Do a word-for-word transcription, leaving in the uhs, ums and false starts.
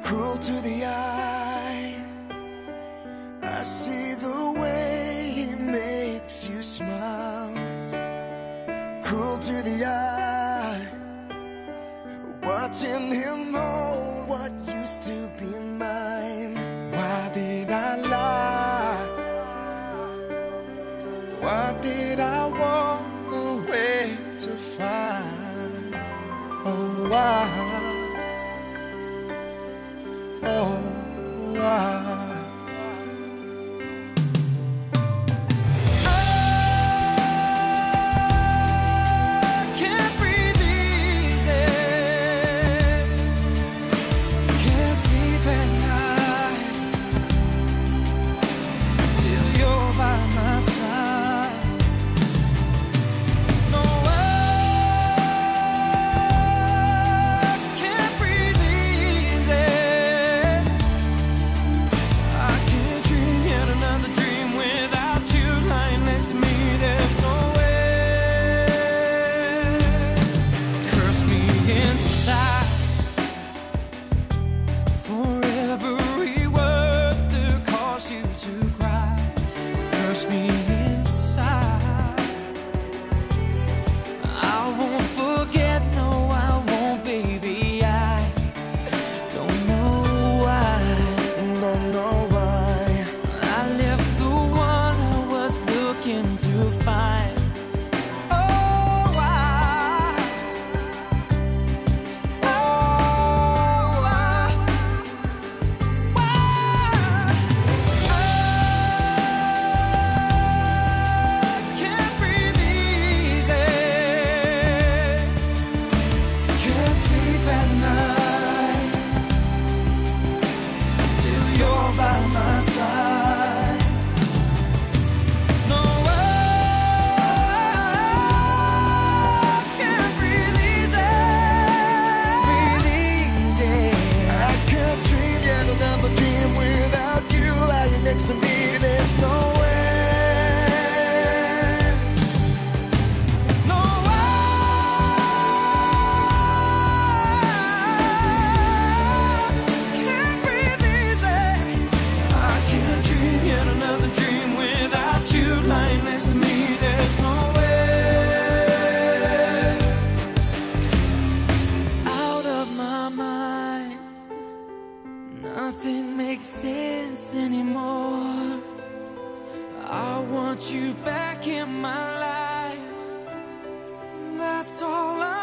cruel to the eye. I see the way he makes you smile. Cruel to the eye, watching him hold what used to be mine. Why did I lie? Why did I walk away to find? Oh, why? Oh, why? Next to me, there's no way, no way. Can't breathe easy. I can't dream yet another dream without you lying next to me. There's no way. Out of my mind, nothing makes sense anymore. I want you back in my life. That's all I